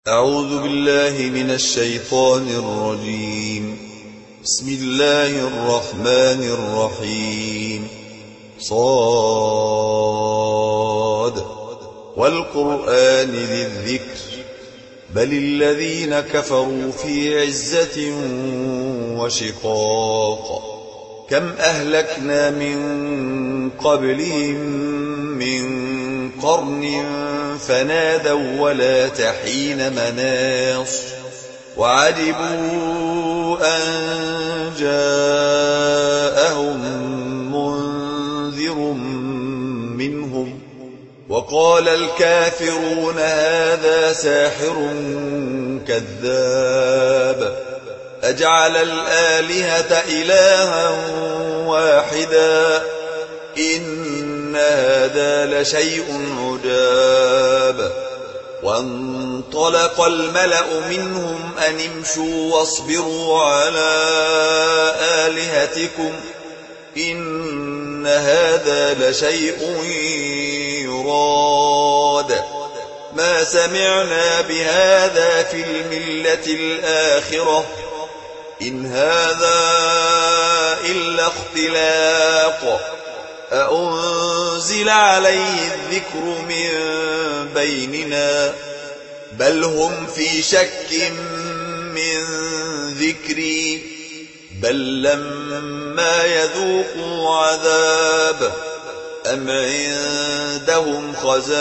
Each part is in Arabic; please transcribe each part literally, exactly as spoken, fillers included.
أعوذ بالله من الشيطان الرجيم. بسم الله الرحمن الرحيم. صاد والقرآن ذي الذكر بل الذين كفروا في عزة وشقاق كم أهلكنا من قبلهم من قرن فنادوا ولا تحين مناص وعجبوا أن جاءهم منذر منهم وقال الكافرون هذا ساحر كذاب أجعل الآلهة إلها واحدا إن هذا لشيء عجاب. وانطلق الملأ منهم أن امشوا واصبروا على آلهتكم إن هذا لشيء يراد ما سمعنا بهذا في الملة الآخرة إن هذا إلا اختلاق أأنزل عليه الذكر من بيننا بل هم في شك من ذكري بل لما يذوقوا عذاب أم عندهم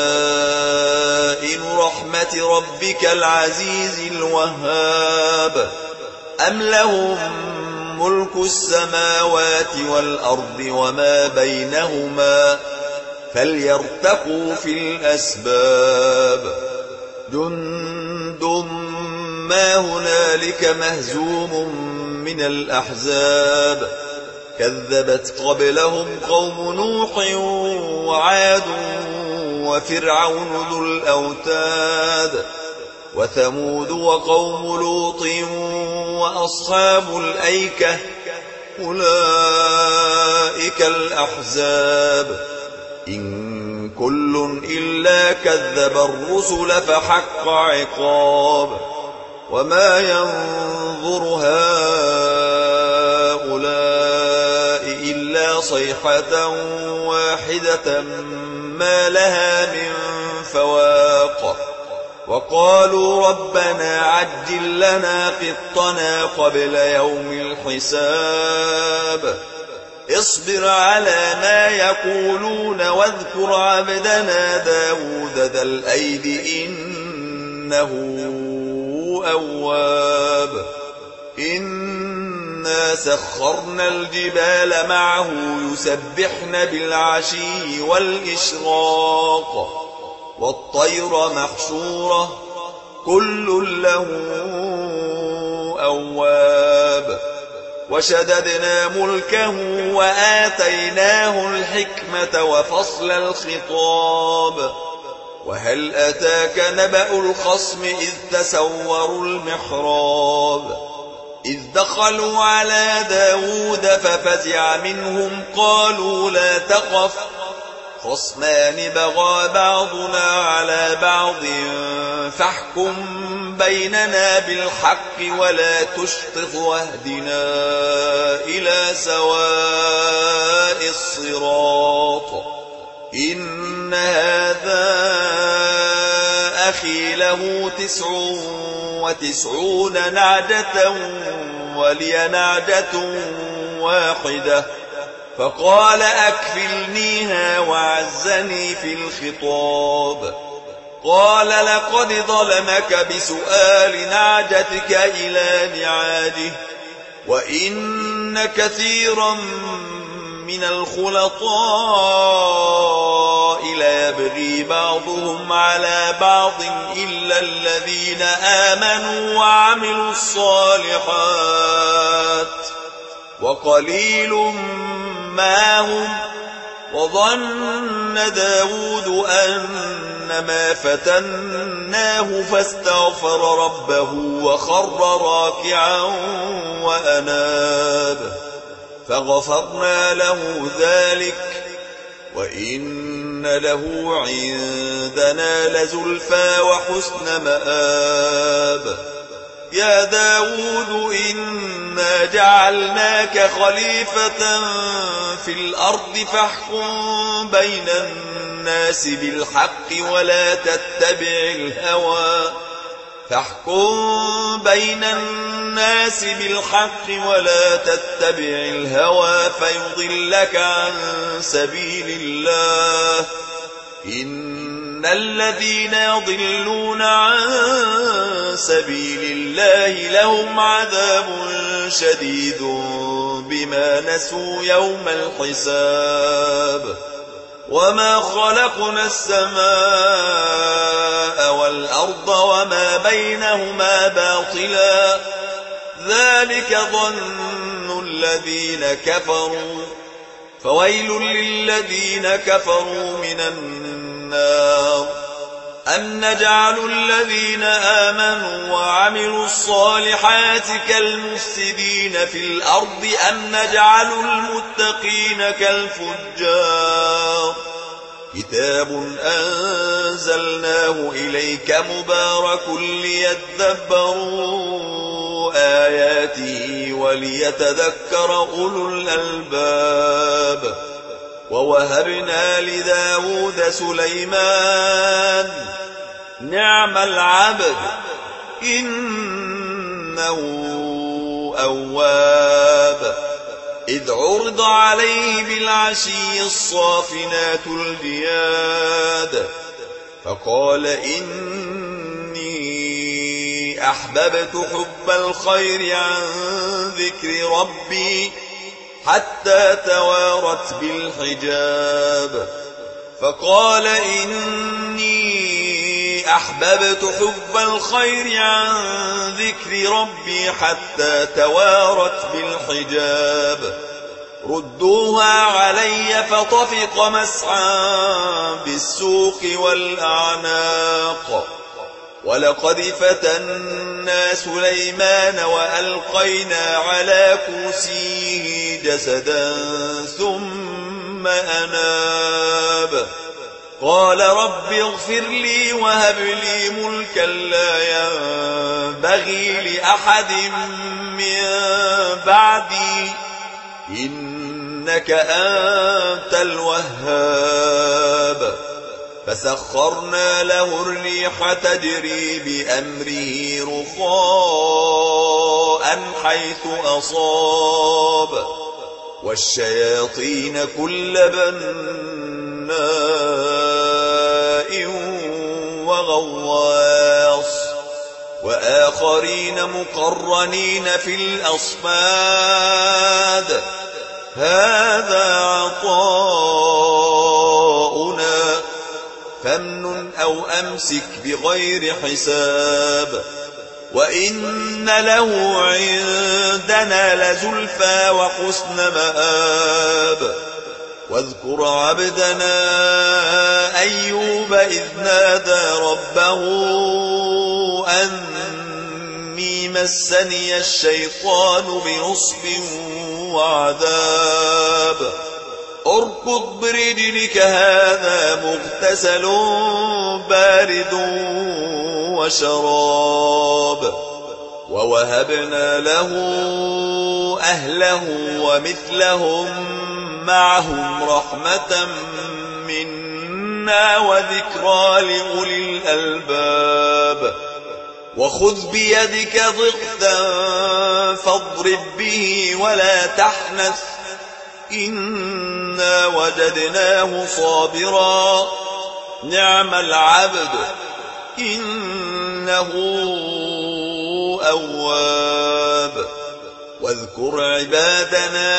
خزائن رحمة ربك العزيز الوهاب أم لهم ملك السماوات والأرض وما بينهما فليرتقوا في الأسباب جند ما هنالك مهزوم من الأحزاب كذبت قبلهم قوم نوح وعاد وفرعون ذو الأوتاد وثمود وقوم لوط وأصحاب الأيكة أولئك الأحزاب إن كل إلا كذب الرسل فحق عقاب وما ينظر هؤلاء إلا صيحة واحدة ما لها من فواق وقالوا ربنا عجل لنا قطنا قبل يوم الحساب اصبر على ما يقولون واذكر عبدنا داود ذا الأيد إنه أواب إنا سخرنا الجبال معه يسبحن بالعشي والإشراق والطير محشورة كل له أواب وشددنا ملكه وآتيناه الحكمة وفصل الخطاب وهل أتاك نبأ الخصم إذ تسوروا المحراب إذ دخلوا على داود ففزع منهم قالوا لا تخف خصمان بغى بعضنا على بعض فاحكم بيننا بالحق ولا تشطط واهدنا إلى سواء الصراط إن هذا أخي له تسع وتسعون نعجة ولي نعجة واحدة فقال أكفلنيها وعزني في الخطاب قال لقد ظلمك بسؤال نعجتك إلى نعاجه وإن كثيرا من الخلطاء ليبغي بعضهم على بعض إلا الذين آمنوا وعملوا الصالحات وقليل ما هم وظن داود أنما فتناه فاستغفر ربه وخر راكعا وأناب فغفرنا له ذلك وإن له عندنا لزلفى وحسن مآب يا داود إنا جعلناك خليفة في الأرض فاحكم بين الناس بالحق ولا تتبع الهوى فاحكم بين الناس بالحق ولا تتبع الهوى فيضلك عن سبيل الله إن الذين يضلون عن سبيل الله لهم عذاب شديد بما نسوا يوم الحساب وما خلقنا السماء والأرض وما بينهما باطلا ذلك ظن الذين كفروا فويل للذين كفروا من النار أم نجعل الذين آمنوا وعملوا الصالحات كالمفسدين في الأرض أم نجعل المتقين كالفجار كتاب أنزلناه إليك مبارك ليدبروا آياته وليتذكر أولو الألباب ووهبنا لداود سليمان نعم العبد إنه أواب إذ عرض عليه بالعشي الصافنات الجياد فقال إني أحببت حب الخير عن ذكر ربي حتى توارت بالحجاب فقال إني أحببت حب الخير عن ذكر ربي حتى توارت بالحجاب ردوها علي فطفق مسعى بالسوق والأعناق ولقد فتنا سليمان وألقينا على كرسيه جسدا ثم أناب قال رب اغفر لي وهب لي ملكا لا ينبغي لأحد من بعدي إنك أنت الوهاب فسخرنا له الريح تجري بأمره رخاء حيث أصاب والشياطين كل بناء وغواص وآخرين مقرنين في الأصفاد هذا عطاؤنا فامنن أو أمسك بغير حساب وإن له عندنا لزلفى وحسن مآب واذكر عبدنا أيوب إذ نادى ربه أني مسني الشيطان بنصب وعذاب اركض برجلك هذا مغتسل بارد وشراب ووهبنا له أهله ومثلهم معهم رحمة منا وذكرى لأولي الألباب وخذ بيدك ضغثا فاضرب به ولا تحنث إنا وجدناه صابرا نعم العبد إنه أواب واذكر عبادنا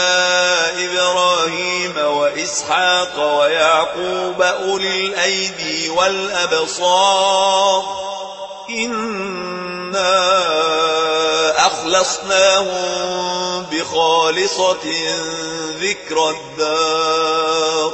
إبراهيم وإسحاق ويعقوب أولي الأيدي والأبصار إنا أخلصناهم بخالصة ذكر الدار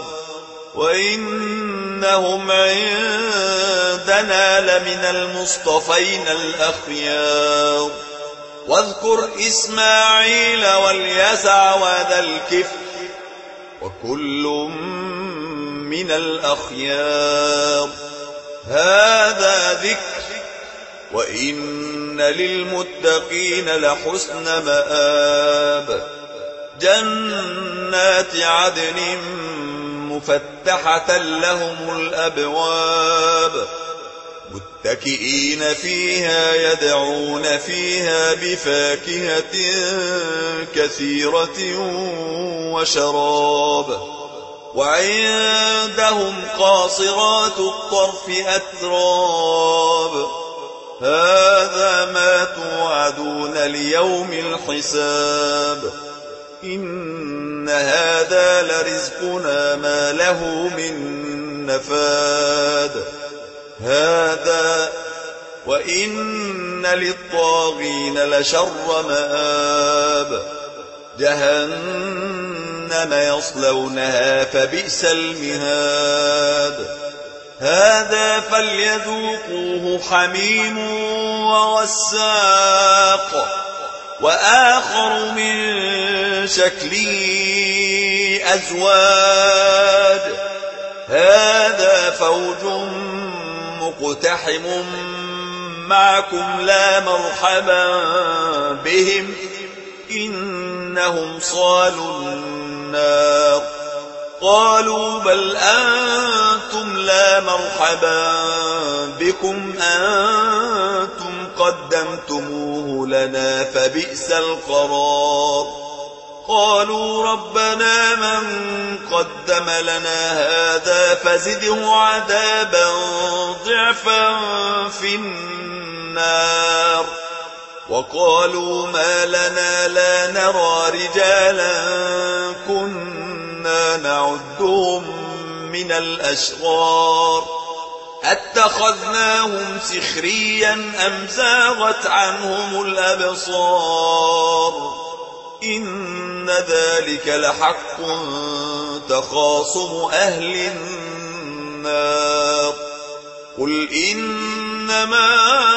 وإنهم عندنا لمن المصطفين الأخيار واذكر إسماعيل واليسع وذا الكفل وكل من الأخيار هذا ذكر وإن للمتقين لحسن مآب جنات عدن مفتحة لهم الأبواب متكئين فيها يدعون فيها بفاكهة كثيرة وشراب وعندهم قاصرات الطرف أتراب هذا ما توعدون ليوم الحساب إن هذا لرزقنا ما له من نفاد هذا وإن للطاغين لشر مآب جهنم يصلونها فبئس المهاد هذا فليذوقوه حميم وغساق وآخر من شكله أزواج هذا فوج مقتحم معكم لا مرحبا بهم إنهم صالوا النار قالوا بل أنتم لا مرحبا بكم أنتم قدمتموه لنا فبئس القرار قالوا ربنا من قدم لنا هذا فزده عذابا ضعفا في النار وقالوا ما لنا لا نرى رجالا كنا نعدهم من الأشرار أتخذناهم سخريا أم زاغت عنهم الأبصار إن ذلك لحق تخاصم أهل النار قل إنما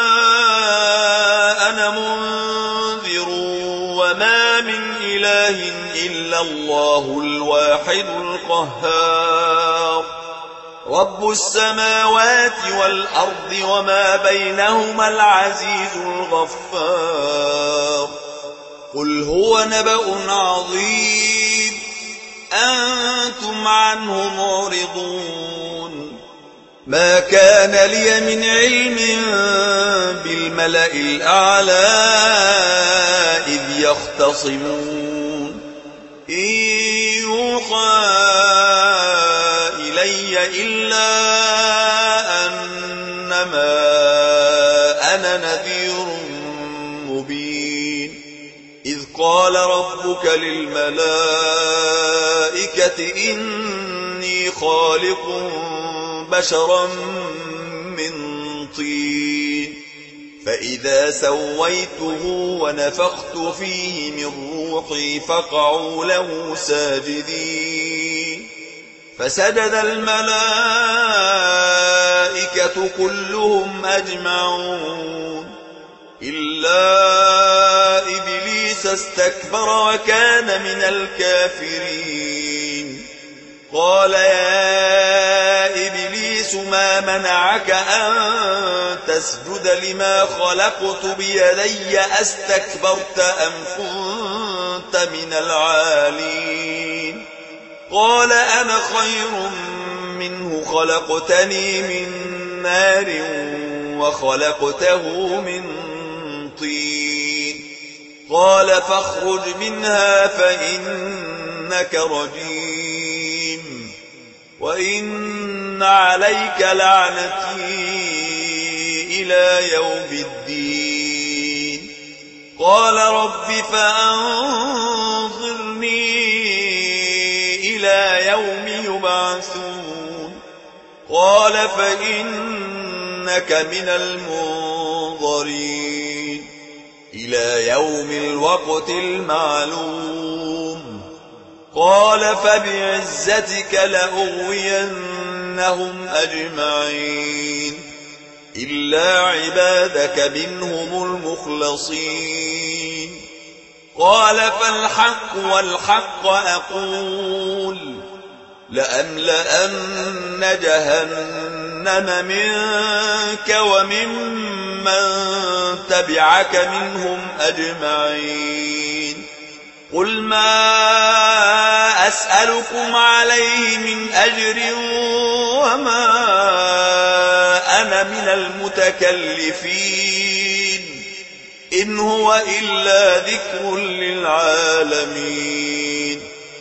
أنا منذر وما من إله إلا الله الواحد القهار رب السماوات والأرض وما بينهما العزيز الغفار قل هو نبأ عظيم أنتم عنه معرضون ما كان لي من علم بالملأ الأعلى إذ يختصمون إن يوحى إلي إلا أنما أنا نذير مبين إذ قال ربك للملائكة إني خالق بشرا من طين فإذا سويته ونفخت فيه من روحي فقعوا له ساجدين فسجد الملائكة كلهم أجمعون إلا إبليس استكبر وكان من الكافرين قال يا إبليس ما منعك أن تسجد لما خلقت بيدي أستكبرت أم كنت من العالين قال أنا خير منه خلقتني من نار وخلقته من طين قال فاخرج منها فإنك رجيم وإن عليك لعنتي إلى يوم الدين قال رب فأنظرني إلى يوم يبعثون قال فإنك من المنظرين إلى يوم الوقت المعلوم قال فبعزتك لأغوينهم أجمعين إلا عبادك منهم المخلصين قال فالحق والحق أقول لأملأن جهنم منك وممن تبعك منهم أجمعين قل ما أسألكم عليه من أجر وما أنا من المتكلفين إن هو إلا ذكر للعالمين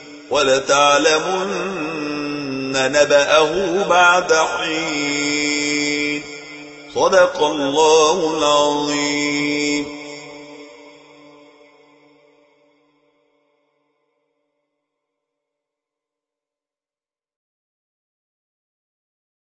ولتعلمن نبأه بعد حين صدق الله العظيم.